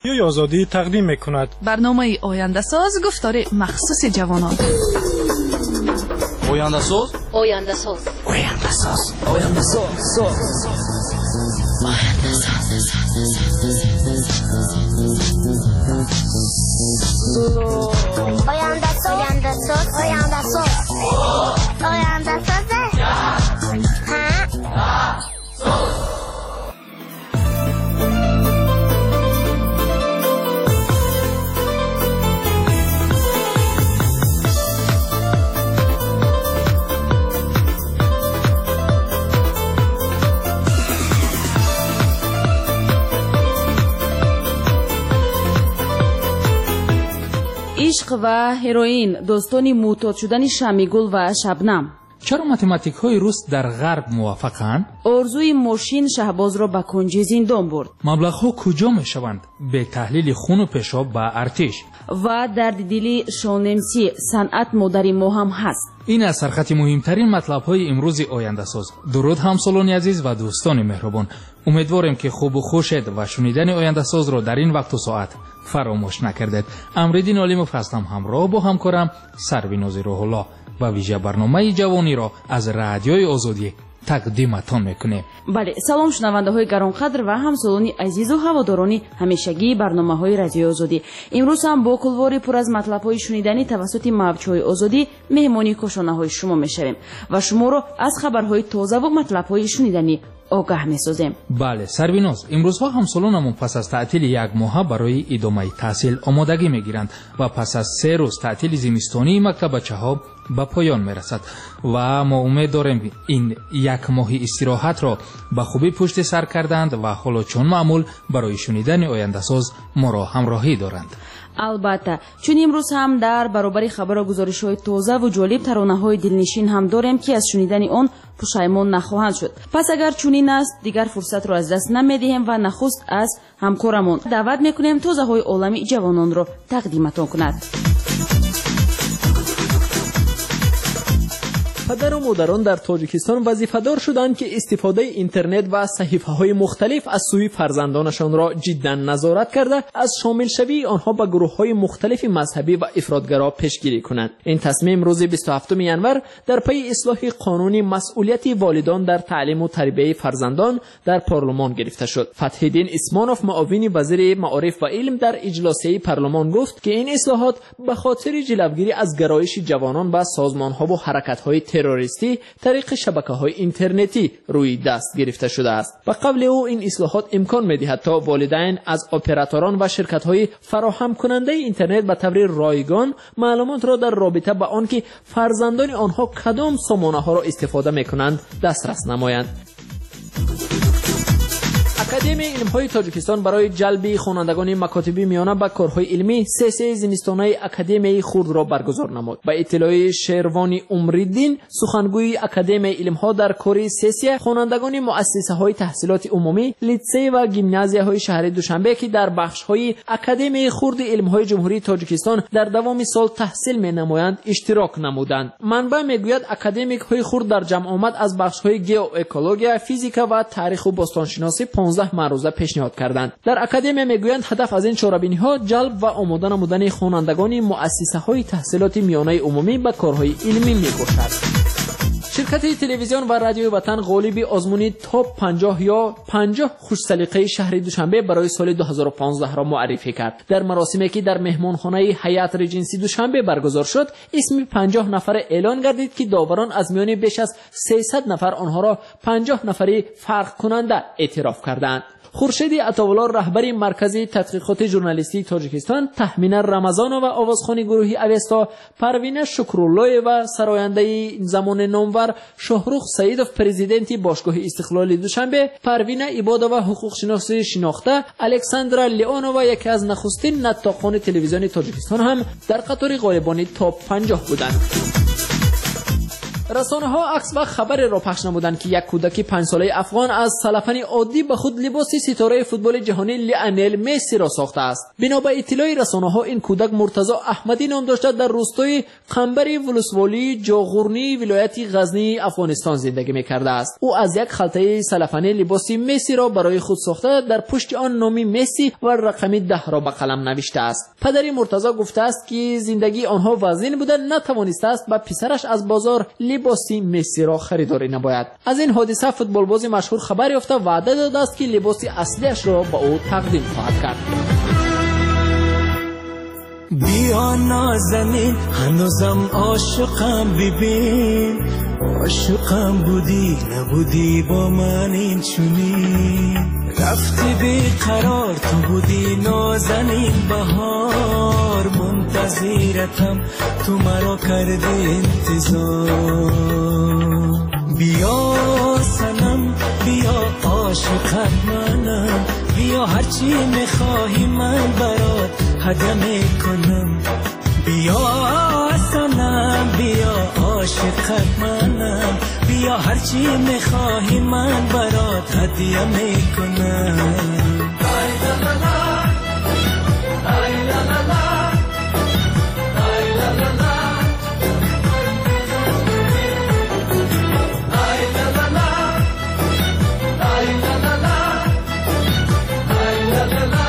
رادیوی آزادی تقدیم می‌کند برنامه آینده ساز گفتار مخصوص جوانان. آینده ساز آینده ساز آینده ساز آینده ساز آینده ساز آینده ساز آینده ساز آینده ساز عشق و هروئین داستانی معتاد شدن شمیگل و شبنم. چرا ماتماتیک‌های روس در غرب موافقند؟ ارزوی ماشین شهباز را به کنج زندان برد. مبلغ‌ها کجا می‌شوند؟ به تحلیل خون و پیشاب و ارتش. و درد دلی شالنمسی صنعت مادری ما هم هست. این از سرخط مهمترین مطلب‌های امروز آینده ساز. درود همسالان عزیز و دوستان مهربان. امیدوارم که خوب و خوشید و شنیدن آینده ساز را در این وقت و ساعت فراموش نکردید. امردین علیموف هستم، همراه با همکارم سرویناز روح الله و ویژه برنامه جوانی را از رادیوی آزادی تقدیمتان میکنیم. بله، سلام شنونده های گرانقدر و همسالانی عزیز و هوادارانی همیشگی برنامه های رادیوی آزادی. امروز هم با کلواری پر از مطلب های شنیدنی توسط موجهای آزادی مهمانی کشانه های شما میشویم و شما را از خبرهای تازه و مطلب های شنیدنی آگاه می‌سازیم. بله سرویناز، امروزها همسالانمون پس از تعطیل یک ماه برای ادامه تحصیل آمادگی میگیرند و پس از 3 روز تعطیل زمستانی مکتب بچه‌ها به پایان میرسد و ما امید داریم این یک ماه استراحت را به خوبی پشت سر کردند و حالا چون معمول برای شنیدن آینده ساز ما را همراهی دارند. البته چون امروز هم در برابر خبر و گزارش‌های تازه و جالب ترانه‌های دلنشین هم داریم که از شنیدن آن پشیمان نخواهند شد. پس اگر چنین است دیگر فرصت را از دست نمی‌دهیم و نخست از همکارمون دعوت می‌کنیم تازه‌های عالمی جوانان را تقدیمتان کند. پدر و مادران در تاجیکستان وظیفه‌دار شدند که استفاده اینترنت و صحیفه‌های مختلف از سوی فرزندانشان را جداً نظارت کرده از شامل شوی آنها به گروه‌های مختلف مذهبی و افراطگرا پیشگیری کنند. این تصمیم روز 27 ینور در پی اصلاح قانون مسئولیت والدان در تعلیم و تربیت فرزندان در پارلمان گرفته شد. فتح‌الدین اسمانوف معاون وزیر معارف و علم در اجلاسی پارلمان گفت که این اصلاحات به خاطر جلوگیری از گرایش جوانان به سازمان‌ها و حرکت‌های تروریستی طریق شبکه‌های اینترنتی روی دست گرفته شده است. به قول او این اصلاحات امکان می‌دهد تا والدین از اپراتوران و شرکت‌های فراهم کننده اینترنت به طور رایگان معلومات را در رابطه با آنکه فرزندان آنها کدام سامانه‌ها را استفاده می‌کنند دسترس نمایند. اکادمی علم‌های تاجیکستان برای جلب خوانندگان مکاتب میانه به کارهای علمی سه زمستانه اکادمی خرد را برگزار نمود. با اطلاع شیروانی عمرالدین سخنگوی اکادمی علم‌ها در کار سه خوانندگان مؤسسه‌های تحصیلات عمومی، لیسه و گیمنازیاهای شهر دوشنبه که در بخش‌های اکادمی خرد علم‌های جمهوری تاجیکستان در دوام سال تحصیل می‌نمایند اشتراک نمودند. منبع میگوید اکادمیک‌های خرد در جمع آمد از بخش‌های گئواکولوژی، فیزیک و تاریخ و باستانشناسی 15 معروضه پیشنهاد کردند. در اکادمی میگویند هدف از این چاره‌بینی‌ها جلب و آماده نمودن خوانندگان مؤسسه‌های تحصیلات میانه عمومی به کارهای علمی میباشد. شرکت تلویزیون و رادیوی وطن غالب آزمون تاپ 50 یا 50 خوش سلیقه شهر دوشنبه برای سال 2015 را معرفی کرد. در مراسمی که در مهمانخانه حیات ریجنسی دوشنبه برگزار شد، اسم 50 نفر اعلان گردید که داوران از میان بیش از 300 نفر آنها را 50 نفری فرق کننده اعتراف کردند. خورشید عطاالله رهبر مرکز تحقیقات ژورنالیستی تاجیکستان، تهمین رمضان و آوازخوان گروهی اوستا، پروین شکرالله و سراینده زمان نامور شاهرخ سیدوف پرزیدنت باشگاه استقلال دوشنبه، پروین عباده و حقوق شناس شناخته، الکساندرا لیونووا یکی از نخستین نطاقان تلویزیون تاجیکستان هم در قطار غالبان تاپ 50 بودند. رسانه‌ها عکس و خبر را پخش نمودند که یک کودک 5 ساله افغان از سلفن عادی به خود لباس ستاره فوتبال جهانی لیونل مسی را ساخته است. بنا به اطلاع رسانه‌ها این کودک مرتضی احمدی نام داشته در روستای قنبری ولسوالی جاغورنی ولایت غزنی افغانستان زندگی می‌کرده است. او از یک خلطه سلفنی لباس مسی را برای خود ساخته، در پشت آن نام مسی و رقم 10 را به قلم نوشته است. پدر مرتضی گفته است که زندگی آنها وزین بوده، نتوانسته است با پسرش از بازار لباس مسی را خریداری نباید. از این حادثه فوتبالباز مشهور خبر یافته وعده داده است که لباس اصلیش را به او تقدیم خواهد کرد. بیا نازنین هنوزم عاشقم، ببین عاشقم بودی نبودی با من این چونی، رفتی بی قرار تو بودی نازنین بهار، منتظرتم تو مرا کردی انتظار. بیا سنم بیا عاشقت منم، بیا هرچی میخواهی من برات هدیه میکنم. بیا سنم بیا عاشقت منم، بیا هرچی میخواهی من برات هدیه میکنم. ای لا لا لا ای لا لا لا ای لا لا لا ای لا لا لا ای لا لا لا ای لا لا لا.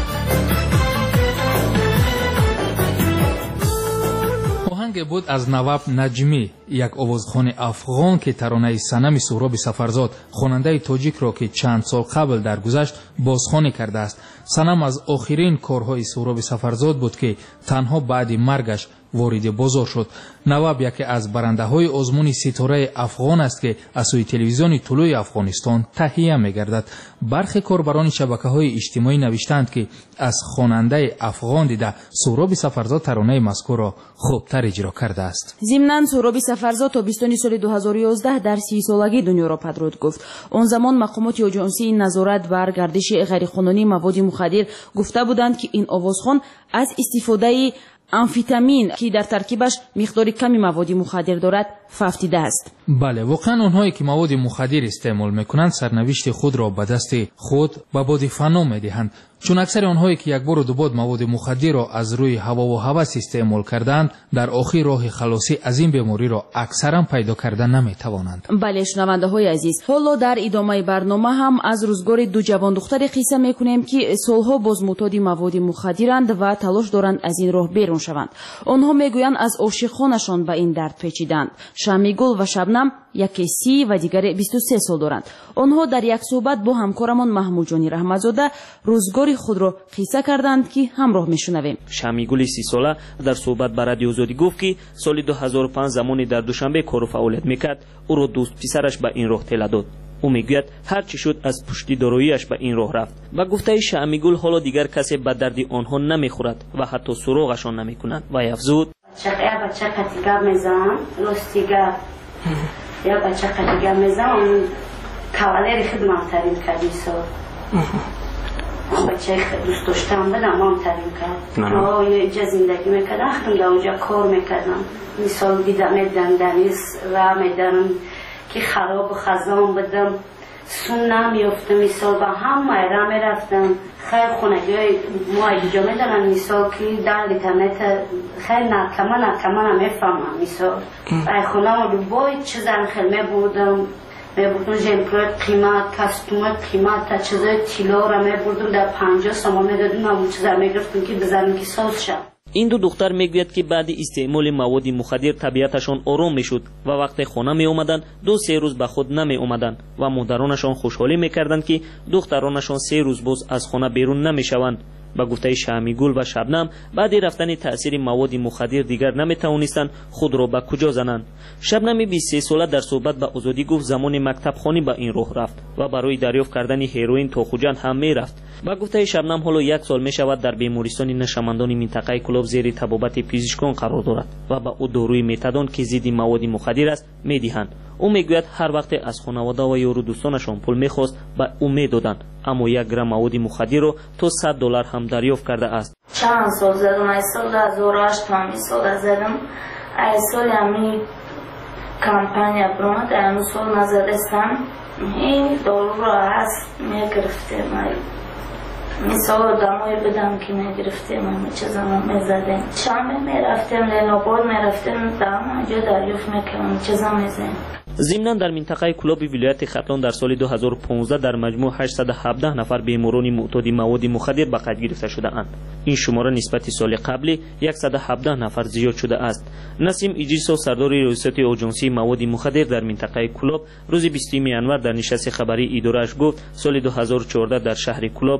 آهنگ بود از نواب نجمی، یک آوازخوان افغان که ترانه صنم سهراب سفرزاد خواننده تاجیک را که چند سال قبل در گذشت بازخوانی کرده است. صنم از آخرین کارهای سهراب سفرزاد بود که تنها بعد مرگش وارد بازار شد. نواب یکی از برنده های آزمون ستاره افغان است که از سوی تلویزیون طلوع افغانستان تهیه می‌گردد. برخی کاربران شبکه‌های اجتماعی نوشتند که از خواننده افغان دیده سهراب سفرزاد ترانه مذکور را خوبتر اجرا کرده است. ضمناً سهراب سفرزاد تابستان سال 2011 در 30 سالگی دنیا را پدرود گفت. آن زمان مقامات آژانسی نظارت بر گردش غیرقانونی مواد مخدر گفته بودند که این آوازخوان از استفاده آمفتامین که در ترکیبش مقدار کمی مواد مخدر دارد فهمیده است. بله، واقعا آنهایی که مواد مخدر استعمال میکنند سرنوشت خود را به دست خود به باد فنا میدهند، چون اکثر آنهایی که یک بار و دو بار مواد مخدر را از روی هوا و هوس استعمال کردند در آخر راه خلاصی از این بیماری را اکثرا پیدا کردن نمیتوانند. بله شنونده های عزیز، حالا در ادامه برنامه هم از روزگار دو جوان دختر قصه میکنیم که سالها باز معتاد مواد مخدرند و تلاش دارند از این راه بیرون شوند. آنها میگویند از عاشقانشان به این درد پیچیدند. شمیگل و شبنم یکی 30 و دیگری 23 سال دارند. آنها در یک صحبت با همکارمان محمود جانی رحمتزاده روزگار خود را قصه کردند که همراه میشنویم. شمیگل 30 ساله در صحبت با رادیو آزادی گفت که سال 2005 زمانی در دوشنبه کار و فعالیت میکرد، او را دوست پسرش به این راه تلا داد. او میگوید هر چی شد از پشتی داروییش به این راه رفت. و گفته شمیگل حالا دیگر کسی به درد آنها نمیخورد و حتی سراغشان نمیکنند و افزود بچه قطیگه میزنم راستیگه یا بچه قطیگه میزنم کاولر خدمت ترین کردی سال بچه دوست داشتم بدم هم ترین کرد اینجا زندگی میکردم خیلی اونجا کار میکردم مثال میدم دنیز و میدم که خراب و خزان بدم سون نمیافته مثال با هم را میرفتم خیلی خونگی ما اینجا میدارن مثال که در اینترنت خیلی نکمه نمیفهمم مثال ای خونه ما دوبای چه زن خیلی میبودم جمپروت قیمت کستومت قیمت تا چیزای تیلا را میبردم در 50 سامان میدادم همون چیزا میگرفتم که بزنم که ساز شد. این دو دختر میگوید که بعد استعمال مواد مخدر طبیعتشان آرام میشد و وقتی خانه می اومدن 2-3 روز به خود نمی اومدن و مادرانشان خوشحالی میکردند که دخترانشان 3 روز باز از خانه بیرون نمیشوند. با گفته شمیگل و شبنم بعد رفتن تأثیر مواد مخدر دیگر نمیتوانستند خود را به کجا زنند. شبنم 23 ساله در صحبت با آزادی گفت زمان مکتب خوانی به این راه رفت و برای دریافت کردن هیروئین تا خوجند هم میرفت. با گفته شبنم حالا 1 سال می شود در بیمارستان نشمندان منطقه کلاب زیر تبابت پزشکان قرار دارد و با او داروی متادون که ضد مواد مخدر است میدهند. او میگوید هر وقت از خانواده و یارو دوستانشان پول میخواست به او میدادند، اما 1 گرم مواد مخدر رو تا $100 هم دریافت کرده است. چند سال زدم، ای سال 2008 همین سال زدم، ای سال همین کمپانی برآمد هنوز سال نزدستم این دارو را هست میگرفتیم مثال آدمایی بدم که میگرفتیم چه زمان میزدیم شام میرفتیم لنوباد میرفتیم دام اینجا دریافت میکنم چه زمان میزدیم. ضمناً در منطقه کلاب ولایت ختلان در سال 2015 در مجموع 817 نفر بیماران معتاد مواد مخدر به قید گرفته شده اند. این شماره نسبت سال قبلی 117 نفر زیاد شده است. نسیم ایجیسو سردار ریاست آژانسی مواد مخدر در منطقه کلاب روز 20 ینور در نشست خبری اداره‌اش گفت سال 2014 در شهر کلاب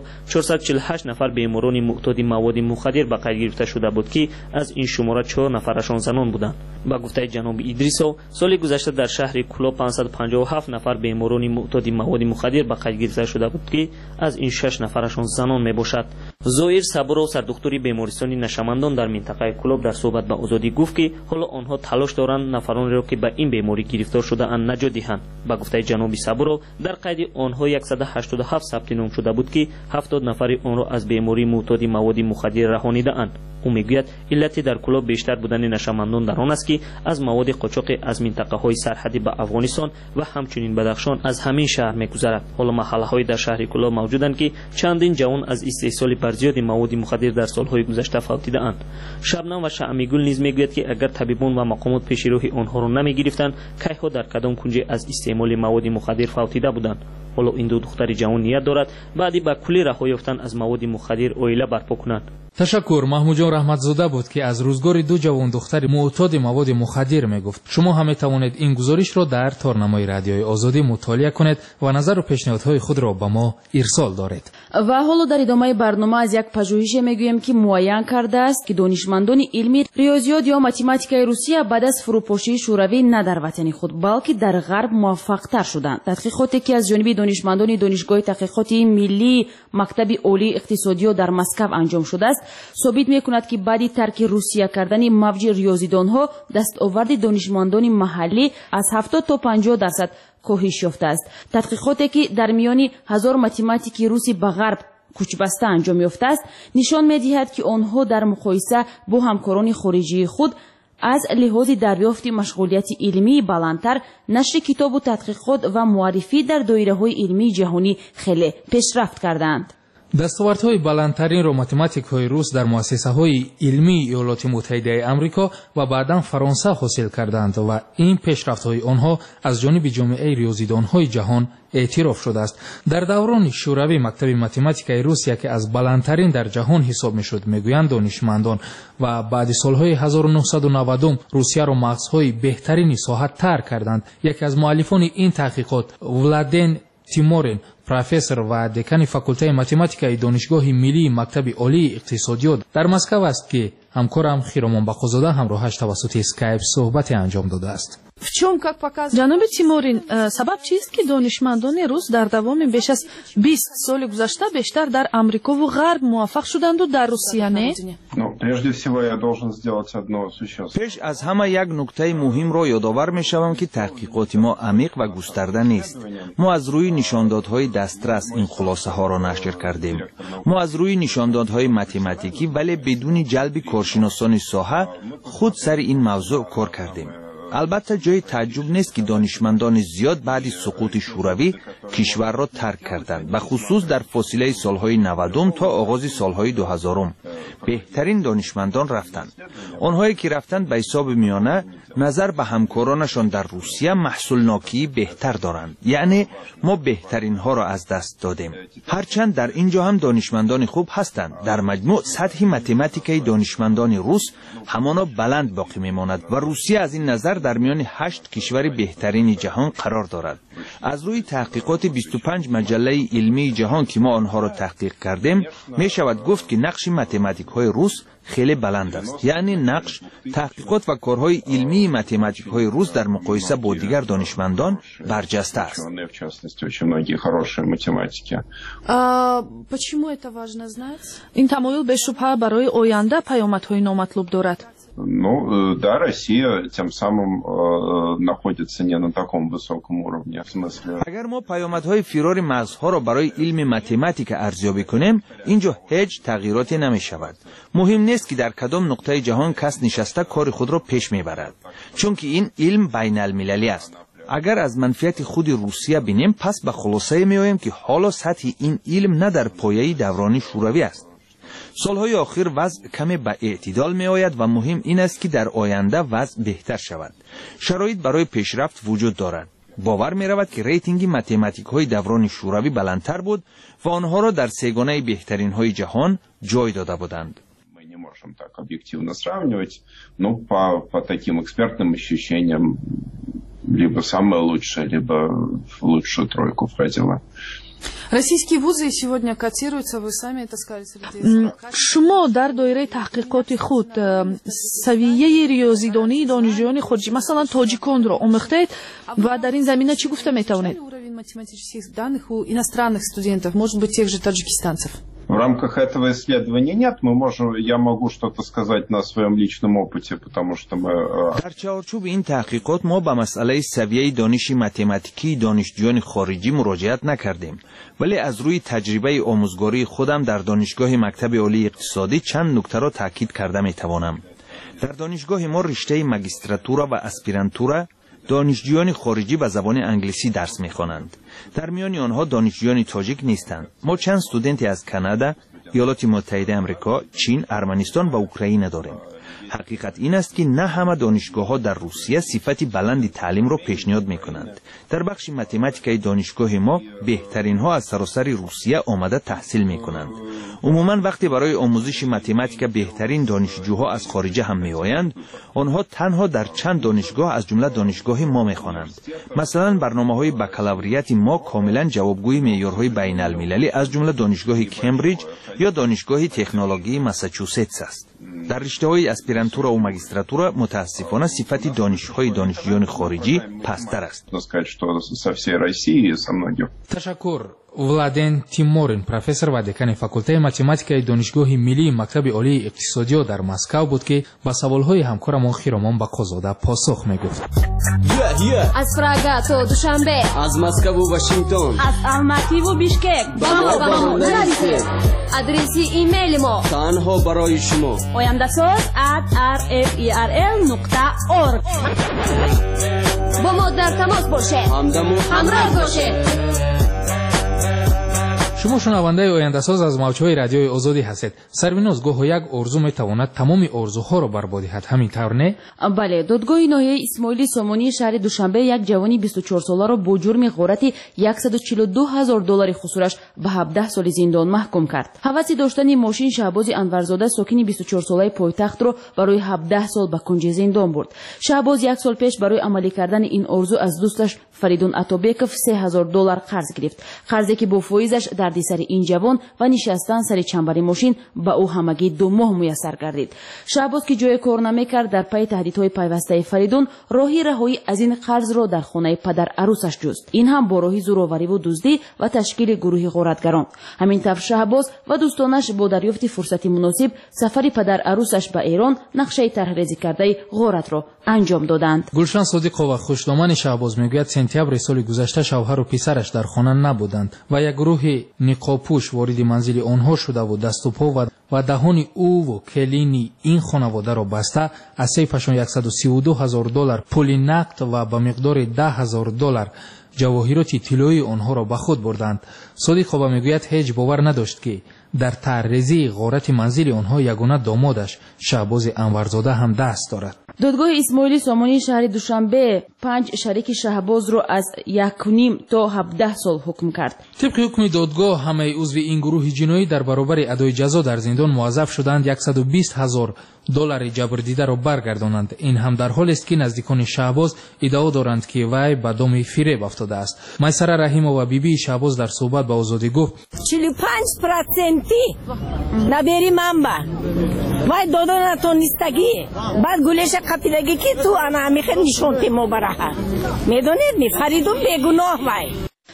448 نفر بیماران معتاد مواد مخدر به قید گرفته شده بود که از این شماره 4 نفرشان زنان بودند. با گفته جناب ایدریسو سال گذشته در شهر کلاب 557 نفر بیماران معتاد مواد مخدر به قید گرفته شده بود که از این 6 نفرشان زنان میباشد. زویر صبرو سردکتر بیمارستان نشمندان در منطقه کلاب در صحبت با آزادی گفت که حالا آنها تلاش دارند نفرانی را که به این بیماری گرفتار شده اند نجات دهند. با گفته جناب صبرو در قید آنها 187 ثبت نام شده بود که 70 نفر آن را از بیماری معتاد مواد مخدر رهانیده اند. او میگوید علت در کلاب بیشتر بودن نشمندان در آن است که از مواد قاچاق از منطقه های سرحدی به افغانستان و همچنین بدخشان از همین شهر میگذرد. حالا محله های در شهر کلاب موجودند که چندین جوان از استحصال برزیاد مواد مخدر در سالهای گذشته فوتیده اند. شبنم و شعمیگل نیز میگوید که اگر طبیبان و مقامات پیش روی آنها را نمیگرفتند کیها در کدام کنج از استعمال مواد مخدر فوتیده بودند. حالا این دو دختر جوان نیت دارد بعدی به کلی رها یافتن از مواد مخدر عائله برپا کنند. تشکر. محمود جان رحمتزاده بود که از روزگار دو جوان دختر معتاد مواد مخدر میگفت. شما هم میتوانید این گزارش را در تارنمای رادیوی آزادی مطالعه کنید و نظر و پیشنهادهای خود را به ما ارسال دارید. و حالا در ادامه برنامه از یک پژوهش میگوییم که معین کرده است که دانشمندان علمی ریاضیات یا متماتیکای روسیه بعد از فروپاشی شوروی نه در وطن خود بلکه در غرب موفق‌تر شدند. تحقیقاتی که از جانب دانشمندان دانشگاه تحقیقاتی ملی مکتب عالی اقتصادی در مسکو انجام شده است ثابت می‌کند که بعد ترک روسیه کردن موج ریاضیدان‌ها دستاورد دانشمندان محلی از 70 تا 50% کاهش یافته است. تحقیقاتی که در میان 1000 متماتیک روسی به غرب کوچ‌بسته انجام یافته است نشان می‌دهد که آنها در مقایسه با همکاران خارجی خود از لحاظ دریافت مشغولیت علمی بلندتر، نشر کتاب و تحقیقات و معرفی در دایره‌های علمی جهانی خیلی پیشرفت کردند. دستاوردهای بلندترین را متماتیک‌های روس در مؤسسه‌های علمی ایالات متحده آمریکا و بعداً فرانسه حاصل کردند و این پیشرفت‌های آنها از جانب جامعه ریاضیدان‌های جهان اعتراف شده است. در دوران شوروی مکتب متماتیکای روسیه که از بلندترین در جهان حساب می‌شد میگویند دانشمندان و بعد سالهای 1990 روسیه را مغزهای بهترین ساحت ترک کردند. یکی از مؤلفان این تحقیقات ولادین تیمورین پروفسور و دکان فاکولته متماتیکای دانشگاه ملی مکتب عالی اقتصادیات در مسکو است که همکارم خیرامان بخوزاده همراهش توسط اسکایپ صحبت انجام داده است. جناب تیمورین، سبب چیست که دانشمندان روس در دوام بیش از 20 سال گذشته بیشتر در امریکا و غرب موفق شدند و در روسیه نه؟ پیش از همه یک نکته مهم را یادآور می‌شوم که تحقیقات ما عمیق و گسترده نیست. ما از روی نشاندادهای دسترس این خلاصه ها را نشر کردیم. ما از روی نشاندادهای متماتیکی ولی بدون جلب کارشناسان ساحه خود سر این موضوع کار کردیم. البته جای تعجب نیست که دانشمندان زیاد بعد سقوط شوروی کشور را ترک کردند، به خصوص در فاصله سالهای 90 تا آغاز سالهای 2000 بهترین دانشمندان رفتند. آنهایی که رفتند به حساب میانه نظر به همکارانشان در روسیه محصولناکی بهتر دارند، یعنی ما بهترین ها را از دست دادیم. هرچند در اینجا هم دانشمندان خوب هستند، در مجموع سطح متماتیکای دانشمندان روس همانا بلند باقی میماند و روسیه از این نظر در میان 8 کشور بهترین جهان قرار دارد. از روی تحقیقات 25 مجله علمی جهان که ما آنها را تحقیق کردیم می شود گفت که نقش متماتیک های روس خیلی بلند است، یعنی نقش تحقیقات و کارهای علمی متماتیک های روس در مقایسه با دیگر دانشمندان برجسته است. این تمایل به شبهه برای آینده پیامدهای نامطلوب دارد. Ну, да, Россия тем самым находится не на таком высоком уровне, в смысле. اگر ما پیامدهای فرار مغزها را برای علم متماتیک ارزیابی کنیم، اینجا هیچ تغییراتی نمی‌شود. مهم نیست که در کدام نقطه جهان کس نشسته کار خود را پیش می‌برد، چون که این علم بین المللی است. اگر از منفعت خود روسیه بینیم، پس به خلاصه می‌آییم که حالا سطح این علم نه در پایه دوران شوروی است. سالهای آخر وضع کمی به اعتدال می آید و مهم این است که در آینده وضع بهتر شود. شرایط برای پیشرفت وجود دارد. باور می رود که ریتینگ متماتیک های دوران شوروی بلندتر بود و آنها را در سگانه بهترین های جهان جای داده بودند. Мы не можем так объективно сравнивать, но по таким экспертным ощущениям либо самая лучшая, либо в лучшую тройку входила. Российские вузы сегодня котируются, вы сами это сказали. شما در دایره تحقیقات خود سویه ریاضیدانی دانشجویان خارجی مثلا تاجیکان را آموختید و در این زمینه چی گفته میتوانید؟ Уровень математических данных у иностранных студентов, может быть, тех же таджикистанцев. В рамках этого исследования нет, я могу что-то сказать на своем личном опыте, потому что мы... در چارچوب این تحقیقات ما به مسئله سویه دانش متماتیکی دانشجویان خارجی مراجعت نکردیم، ولی از روی تجربه آموزگاری خودم در دانشگاه مکتب عالی اقتصادی چند نکته را تاکید کرده میتوانم. در دانشگاه ما رشته ماجستراتورا و اسپیرانتورا دانشجویان خارجی به زبان انگلیسی درس می‌خوانند. در میان آنها دانشجویان تاجیک نیستند. ما چند استودنتی از کانادا، ایالات متحده آمریکا، چین، ارمنستان و اوکراین داریم. حقیقت این است که نه همه دانشگاه‌ها در روسیه صفت بلند تعلیم را پیشنهاد می‌کنند. در بخش متماتیک دانشگاه ما بهترین‌ها از سراسر روسیه آمده تحصیل می‌کنند. عموما وقتی برای آموزش متماتیک بهترین دانشجوها از خارج هم میآیند، آنها تنها در چند دانشگاه از جمله دانشگاه ما می‌خوانند. مثلا برنامه‌های بکالوریات ما کاملا جوابگوی معیارهای بین المللی از جمله دانشگاه کمبریج یا دانشگاه تکنولوژی ماساچوستس است. در رشته‌های اسپیرانتورا و ماجستراتورا متاسفانه صفت دانشجوهای دانشجویان خارجی پستر است. تشکر. ولادن تیمورین پروفسور و دکان فاکولته математикаи دانشگاه ملی مکتب عالی اقتصادی در مسکو بود که با سوالهای همکارمان خیرامان بقازاده پاسخ میگفت. از پراگا تا دوشنبه، از مسکو و واشنگتن، از الماتی و بیشکک، با ما نرسید. آدرس ایمیل ما تنها برای شما oyandasaz@rferl.org. با ما در تماس باشه، همراه باشه. شما شنونده آینده‌ساز از موج‌های رادیوی آزادی هستید. سربیناز گاه یک ارزو میتواند تمام ارزوها را برباد دهد، همین طور نه؟ بله، دادگاه ناحیه اسماعیلی سامانی شهر دوشنبه یک جوانی 24 ساله را با جرم غارت $142,000 خسارش به 17 سال زندان محکوم کرد. هوس داشتن ماشین شهباز انورزاده ساکن 24 ساله پایتخت را برای 17 سال به کنج زندان برد. شهباز یک سال پیش برای عملی کردن این آرزو از دوستش فریدون عطابکov $3,000 قرض گرفت. قرضی که با فایزش دردی سر این جوان و نشستن سر چنبر ماشین به او همگی 2 ماه میسر گردید. شهباز که جای کار نمیکرد در پی تهدیدهای پیوسته فریدون راهی رهایی از این قرض را در خانه پدر عروسش جست. این هم با راهی زورآوری و دزدی و تشکیل گروهی غارتگران. همین طور شهباز و دوستانش با دریافت فرصتی مناسب سفر پدر عروسش به ایران نقشه طرحریزی کرده غارت را انجام دادند. گلشن صادقова خوشنامان شهباز میگوید سپتامبر سال گذشته شوهر و پسرش در خانه نبودند و یک گروه نقابپوش وارد منزل آنها شده و دست و پا و دهان او و کلین این خانواده را بسته از سیفشان $132,000 پول نقد و به مقدار $10,000 جواهرات طلایی آنها را به خود بردند. صادقova میگوید هیچ باور نداشت که در طرحریزی غارت منزل آنها یگانه دامادش شهباز انورزاده هم دست دارد. دادگاه اسماعیلی سامانی شهر دوشنبه 5 شریک شهباز را از 1.5 تا 17 سال حکم کرد. طبق حکم دادگاه همه عضو این گروه جنایی در برابر ادای جزا در زندان موظف شدند $120,000 جبردیده را برگردانند. این هم در حالی است که نزدیکان شهباز ادعا دارند که وی به دام فریب افتاده است. میسره رحیمова و بیبی شهباز در صحبت با آزادی گفت 45% نبری منبع وای دادن نتونستگی بعد گلش قتیلگی که تو انا میخه نشونتی مبرحه میدونید می فریدون بیگناه وای.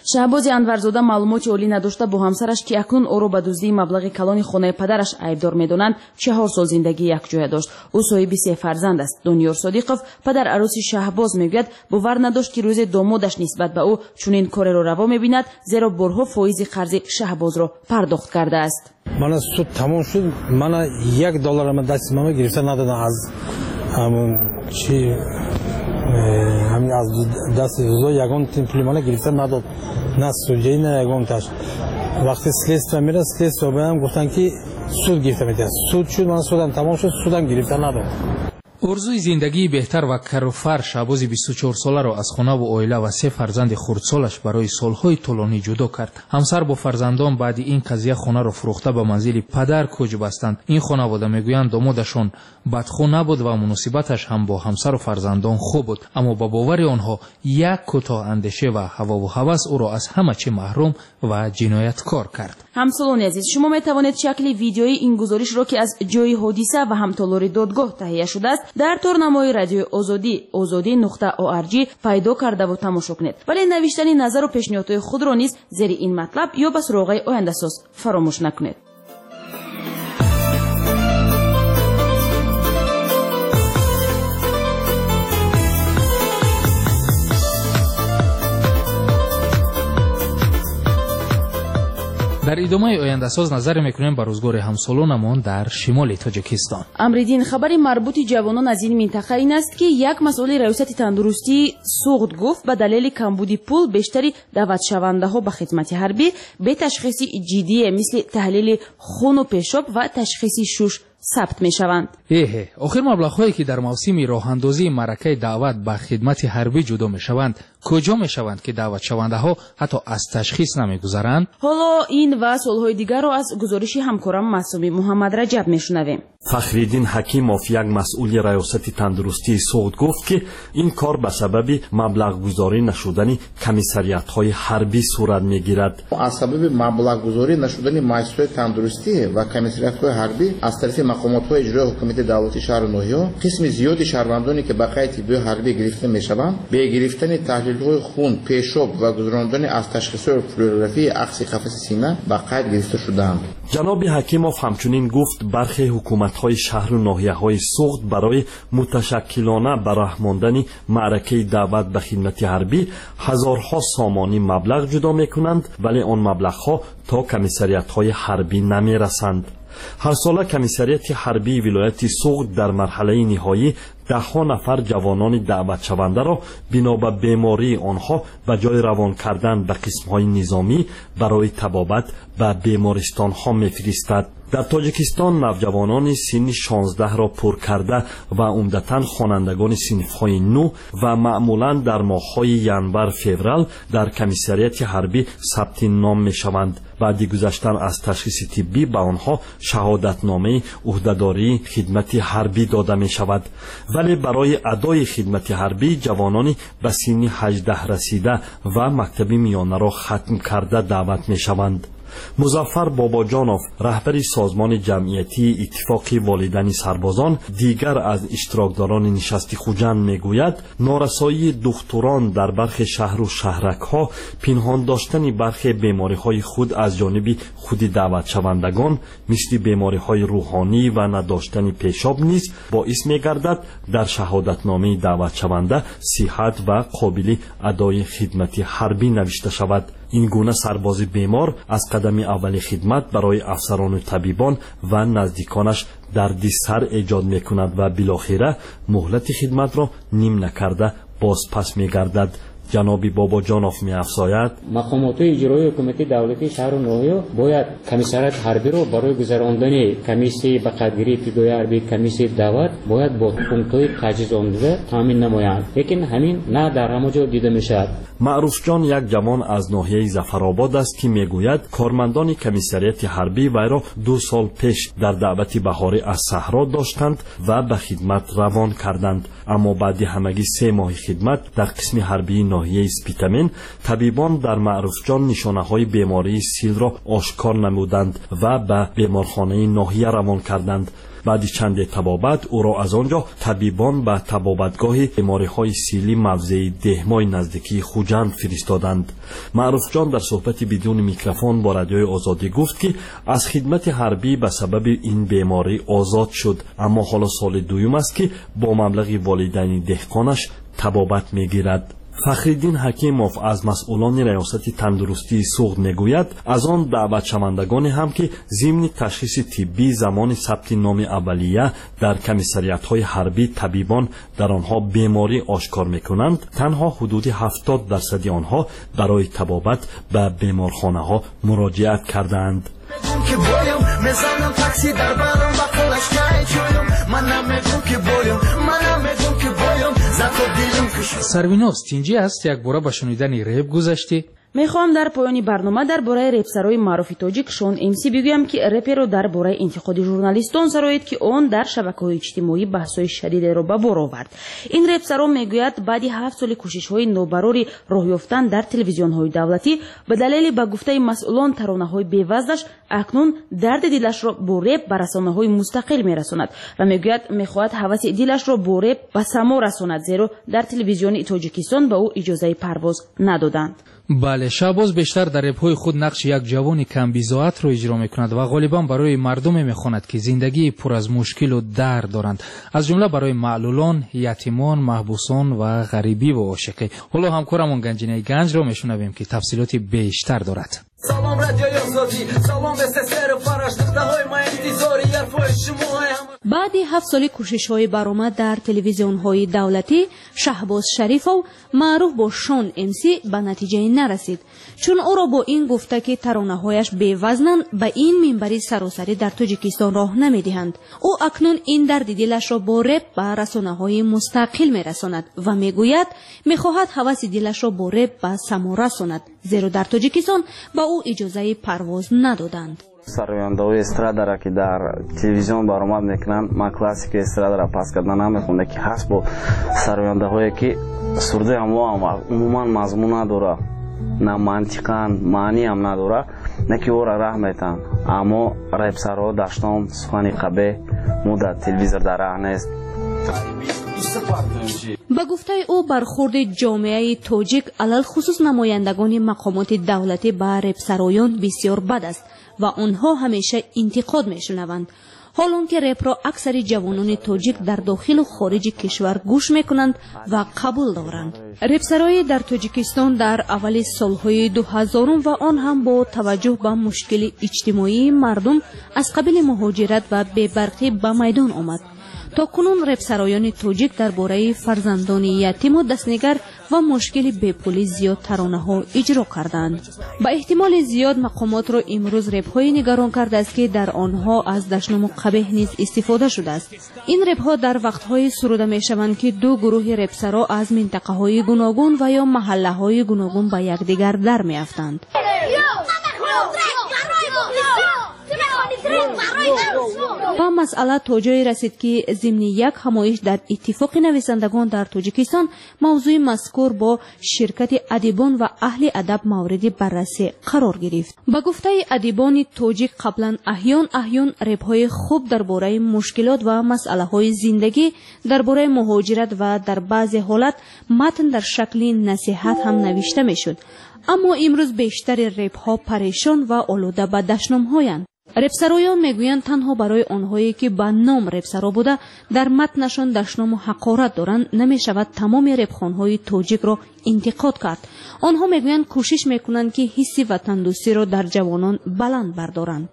шаҳбози анварзода маълумоти олӣ надошта бо ҳамсараш ки акнун ӯро ба дуздии маблағи калони хонаи падараш айбдор медонанд 4 сол зиндагӣ якҷоя дошт. ӯ соҳиби 3 фарзанд аст. Дониёр Содиқов, падар ароси Шаҳбоз, мегӯяд бовар надошт ки рӯзе домодаш нисбат ба ӯ чунин кореро раво мебинад, зеро борҳо фоизи қарзи Шаҳбозро пардохт кардааст. мана суд тамом шуд, мана $1 дасти мама гирифта надодам аз ҳамун чи ҳамин аз дасти вузо ягон пули мана гирифта надод, на судҷаи на ягонташ. вақти следствия мера, следствия баям гуфтанд ки суд гирифта медиҳад. суд шуд, мана судам тамом шуд, судам гирифта надод. орзуи зиндагии беҳтар ва каруфар Шаҳбози 24 соларо аз хонаву оила ва 3 фарзанди хурдсолаш барои солҳои тӯлонӣ ҷудо кард. ҳамсар бо фарзандон баъди ин қазия хонаро фурӯхта ба манзили падар кӯч бастанд. ин хонавода мегӯянд домодашон бадхо набуд ва муносибаташ ҳам бо ҳамсару фарзандон хуб буд, аммо ба бовари онҳо як кӯтоҳандешӣ ва ҳавову ҳавас ӯро аз ҳама чӣ маҳрум ва ҷинояткор кард. ҳамсолони азиз, шумо метавонед шакли видеои ин гузоришро ки аз ҷои ҳодиса ва ҳамтолори додгоҳ таҳия шудааст дар торнамои радиои озодӣ ozodi.org пайдо кардаву тамошо кунед. вале навиштани назару пешниҳодҳои худро низ зери ин матлаб ё ба суроғаи ояндасоз фаромӯш накунед. дар идомаи ояндасоз назаре мекунем ба рӯзгори ҳамсолонамон дар шимоли Тоҷикистон. Амридин, хабари марбути ҷавонон аз ин минтақа ин аст ки як масъули раёсати тандурустии суғд гуфт ба далели камбуди пул бештари даъватшавандаҳо ба хидмати ҳарбӣ бе ташхиси ҷиддие мисли таҳлили хуну пешоб ва ташхиси шуш сабт мешаванд. охир маблағҳое ки дар мавсими роҳандозии маъракаи даъват ба хидмати ҳарбӣ ҷудо мешаванд, куҷо мешаванд ки даъватшавандаҳо ҳатто аз ташхис намегузаранд? ҳоло ин ва суолҳои дигарро аз гузориши ҳамкорам Маъсуми Муҳаммадраҷаб мешунавем. Фахриддин Ҳакимов, як масъули раёсати тандурустии суғд гуфт ки ин кор ба сабаби маблағгузорӣ нашудани комиссариятҳои ҳарбӣ сурат мегирад. аз сабаби маблағгузорӣ нашудани муассисаҳои тандурустӣ ва комиссариятҳои ҳарбӣ аз тарафи мақомотҳои иҷроии ҳукумати давлати шаҳру ноҳиё қисми зиёди шаҳрвандоне ки ба қайди тиббии ҳарбӣ гирифта мешаванд бе гирифтани таҳлилҳои хун, пешоб ва гузарондани аз ташхисҳои флюорографии ақси қафаси сина ба қайд гирифта шудаанд. ҷаноби Ҳакимов ҳамчунин гуфт бархе ҳукуматҳои шаҳру ноҳияҳои суғд барои муташаккилона ба роҳ мондани маъракаи даъват ба хидмати ҳарбӣ ҳазорҳо сомонӣ маблағ ҷудо мекунанд, вале он маблағҳо то комиссариятҳои ҳарбӣ намерасанд. ҳарсола комиссарияти ҳарбии вилояти суғд дар марҳалаи ниҳоӣ даҳҳо нафар ҷавонони даъватшавандаро бино ба бемории онҳо ба ҷои равон кардан ба қисмҳои низомӣ барои табобат ба бемористонҳо мефиристад. дар тоҷикистон навҷавонони синни 16-ро пур карда ва умдатан хонандагони синфҳои нӯ ва маъмулан дар моҳҳои январ-феврал дар комиссарияти ҳарбӣ сабти ном мешаванд. баъди гузаштан аз ташхиси тиббӣ ба онҳо шаҳодатномаи уҳдадории хидмати ҳарбӣ дода мешавад. вале барои адои хидмати ҳарбӣ ҷавонони ба синни 18 расида ва мактаби миёнаро хатм карда даъват мешаванд. музаффар бобоҷонов, раҳбари созмони ҷамъиятии иттифоқи волидани сарбозон, дигар аз иштирокдорони нишасти хуҷанд мегӯяд, норасоии духтурон дар бархе шаҳру шаҳракҳо, пинҳон доштани бархе бемориҳои худ аз ҷониби худи даъватшавандагон мисли бемориҳои рӯҳонӣ ва надоштани пешоб низ боис мегардад дар шаҳодатномаи даъватшаванда сиҳат ва қобили адои хидмати ҳарбӣ навишта шавад. ин гуна сарбози бемор аз қадами аввали хидмат барои афсарону табибон ва наздиконаш дарди сар эҷод мекунад ва билохира муҳлати хидматро ним накарда боз пас мегардад. ҷаноби бобоҷонов меафзояд, мақомотҳои иҷроии ҳукумати давлати шаҳру ноҳиё бояд комиссарият ҳарбиро барои гузарондани комиссияи ба қайдгирии ибтидоии ҳарбӣ, комиссияи даъват бояд бо пунктҳои таҷҳизомада таъмин намоянд, лекин ҳамин на дар ҳама ҷо дида мешавад. маъруфҷон як ҷавон аз ноҳияи зафаробод аст ки мегӯяд кормандони комиссарияти ҳарбӣ вайро 2 сол пеш дар даъвати баҳорӣ аз саҳро доштанд ва ба хидмат равон карданд, аммо баъди ҳамагӣ 3 моҳи хидмат дар қисми ҳарбии ноҳияи спитамен табибон дар маъруфҷон нишонаҳои бемории силро ошкор намуданд ва ба беморхонаи ноҳия равон карданд. بعد چند طبابت او را از آنجا طبیبان به طبابتگاه بیماری‌های سیلی موضع دهمای نزدیکی خوجند فرستادند. معروف جان در صحبت بدون میکروفون با رادیوی آزادی گفت که از خدمت حربی به سبب این بیماری آزاد شد، اما حالا سال دوم است که با مبلغ والدین دهقانش طبابت میگیرد. فخرالدین حکیموف از مسئولان ریاست تندرستی سوغد میگوید از آن دعوت شوندگانی هم که ضمن تشخیص طبی زمان ثبت نام اولیه در کمیسریات‌های حربی طبیبان در آنها بیماری آشکار میکنند، تنها حدود 70% آنها برای طبابت به بیمارخانه‌ها مراجعت کردند. سرویناز تینجی است یک باره به شنیدن ریپ گذشتی؟ میخوام در پایان برنامه درباره رپسرای معروف تاجیک شون امسی بگویم که رپر رو درباره انتقاد ژورنالیستان سرایید که اون در شبکه‌های اجتماعی بحث‌های شدید رو به بار آورد. این رپسرا میگوید بعد 7 سال کوشش‌های نوبراری راه یافتن در تلویزیون‌های دولتی به دلیل به گفته مسئولان ترانه‌های بی‌وزنش اکنون درد دلش را با رپ به رسانه‌های مستقل میرساند و میگوید میخواهد هوس دلش را با رپ به سما رساند، زیرا در تلویزیون تاجیکستان به او اجازه پرواز ندادند. بله، شهباز بیشتر در رپ‌های خود نقش یک جوان کم بی‌ضاعت را اجرا می‌کند و غالباً برای مردم می‌خواند که زندگی پر از مشکل و درد دارند، از جمله برای معلولان، یتیمان، محبوسان و غریبی و عاشقی. حالا همکارمون گنجینه گنج را می‌شنویم که تفصیلات بیشتر دارد. سلام رادیوی آزادی، سلام به سر فرش دخترهای ما انتظاری حرفای شما. بعد 7 سال کوشش‌های برآمد در تلویزیون‌های دولتی، شهباز شریفov معروف با شون امسی به نتیجه نرسید، چون او را با این گفته که ترانه‌هایش بی‌وزنند به این منبری سراسری در تاجیکستان راه نمی‌دهند. او اکنون این درد دلش را با رپ به رسانه‌های مستقل می‌رساند و می‌گوید می‌خواهد هوس دلش را با رپ به سما رساند، زیرا در تاجیکستان به او اجازه پرواز ندادند. سروینده‌های استرادا را که در تلویزیون برآمد میکنند، ما کلاسیک استرادا را پس کردن نمیخونه که هست با سروینده‌هایی که سرده عموما مضمون نداره، نه منطقاً معنی هم نداره، نه که او را راه میتن، اما رپسرها داشتم سخن قبه مدت تلویزیون در راه نیست. با گفته او برخورد جامعه تاجیک علل خصوص نمایندگان مقامات دولتی به رپسرایان بسیار بد است و آنها همیشه انتقاد میشنوند، حالان که رپ را اکثر جوانان تاجیک در داخل و خارج کشور گوش میکنند و قبول دارند. رپسرای در تاجیکستان در اول سالهای 2000 و آن هم با توجه به مشکل اجتماعی مردم از قبیل مهاجرت و بی‌برقی به میدان آمد. تا کنون رپسرایان تاجیک درباره فرزندان یتیم و دستنگر و مشکل بیپولی زیاد ترانه‌ها اجرا کردند. با احتمال زیاد مقامات را امروز رپ‌های نگران کرده است که در آنها از دشنام قبیح نیز استفاده شده است. این رپ‌ها در وقت‌های سروده می‌شوند که دو گروه رپسرا از منطقه‌های گوناگون و یا محله‌های گوناگون با یکدیگر در می‌افتند. و مسئله تا جایی رسید که ضمن یک همایش در اتفاق نویسندگان در تاجیکستان موضوع مذکور با شرکت ادیبان و اهل ادب مورد بررسی قرار گرفت. با گفته ادیبان تاجیک قبلا احیان رپ‌های خوب درباره مشکلات و مسئله‌های زندگی، درباره مهاجرت و در بعضی حالات متن در شکل نصیحت هم نوشته میشد، اما امروز بیشتر رپ‌ها پریشان و آلوده به دشنام‌هایند. رپسرایان میگویند تنها برای آنهایی که به نام رپسرا بوده در متنشان دشنام و حقارت دارند نمیشود تمام رپخوان‌های تاجیک را انتقاد کرد. آنها میگویند کوشش میکنند که حس وطندوستی را در جوانان بلند بردارند.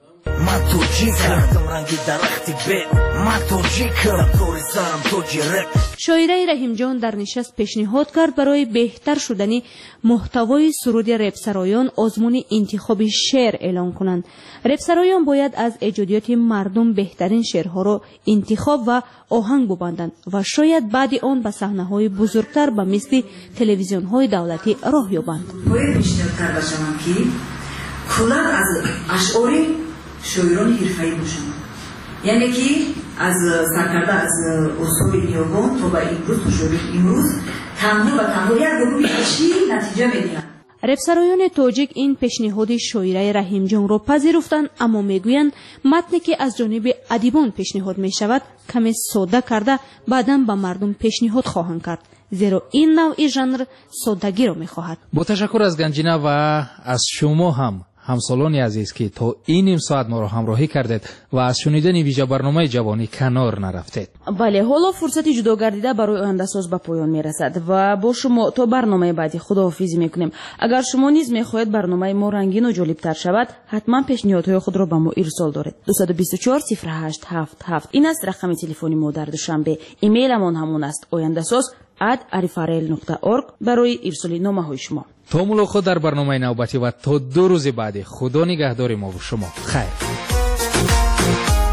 شاعره رحیم جان در نشست پیشنهاد کرد برای بهتر شدن محتوای سرود رپسرایان آزمون انتخاب شعر اعلان کنند. رپسرایان باید از ایجادیات مردم بهترین شعرها را انتخاب و آهنگ ببندند و شاید بعد آن به صحنه‌های بزرگتر به مثل تلویزیون‌های دولتی راه یابند. باید پیشنهاد کرده شوند که کلا از اشعار شاعران حرفه‌ای باشند، یعنی که از سرکرده از اصول نیوگان تا به امروز شاعران امروز تنها و تنها یک گروه اشعاری نتیجه می‌دهند. رفسرایان تاجیک این پیشنهاد شاعره رحیم جان را پذیرفتند، اما میگویند متنی که از جانب ادیبان پیشنهاد می شود کمی ساده کرده بعداً به مردم پیشنهاد خواهند کرد، زیرا این نوع ژانر سادگی را می خواهد. با تشکر از گنجینه و از شما هم همسالانی عزیز که تا این نیم ساعت ما را همراهی کردید و از شنیدن ویژه برنامه جوانی کنار نرفتید. بله، حالا فرصت جدا گردیده برای آینده ساز به پایان میرسد و با شما تا برنامه بعدی خداحافظی میکنیم. اگر شما نیز میخواهید برنامه ما رنگین و جالب تر شود، حتما پیشنهادهای خود را به ما ارسال دارید. 224 0877 این است رقم تلفنی ما در دوشنبه. ایمیلمان همون است oyandasoz@arifarel.org برای ارسال نامه‌های شما. تا ملاقات در برنامه نوبتی و تا 2 روز بعد، خدا نگهدار ما و شما. خیر.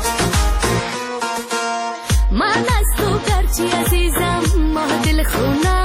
من از تو گرچه عزیزم، ما دل خونه